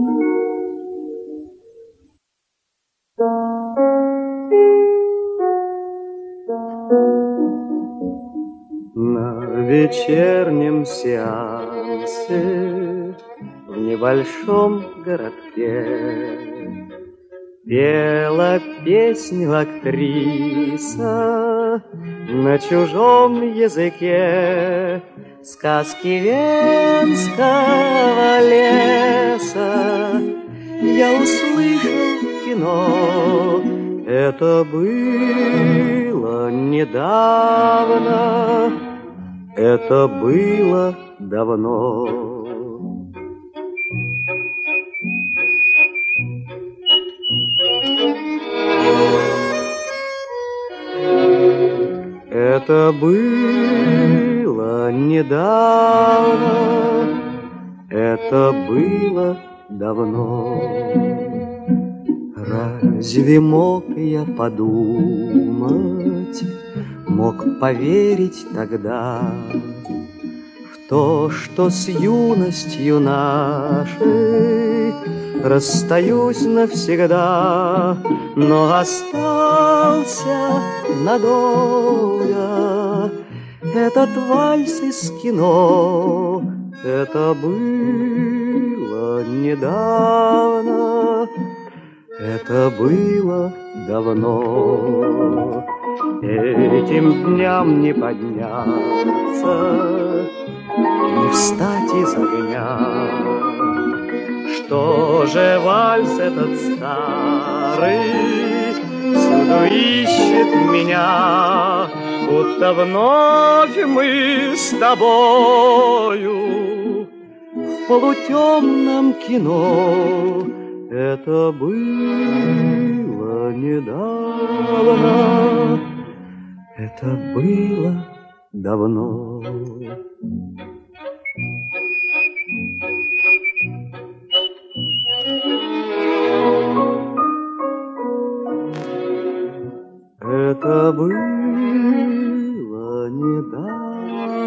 На вечернем сеансе в небольшом городке пела песню актриса на чужом языке. Сказки Венского леса я услышал в кино. Это было недавно, это было давно. Это было недавно, это было давно. Разве мог я подумать, мог поверить тогда в то, что с юностью нашей расстаюсь навсегда, но остался надолго этот вальс из кино. Это было недавно, это было давно. Этим дням не подняться, не встать из огня. Что же вальс этот старый всюду ищет меня, будто вновь мы с тобою в полутемном кино. Это было недавно, это было давно. Это было недавно,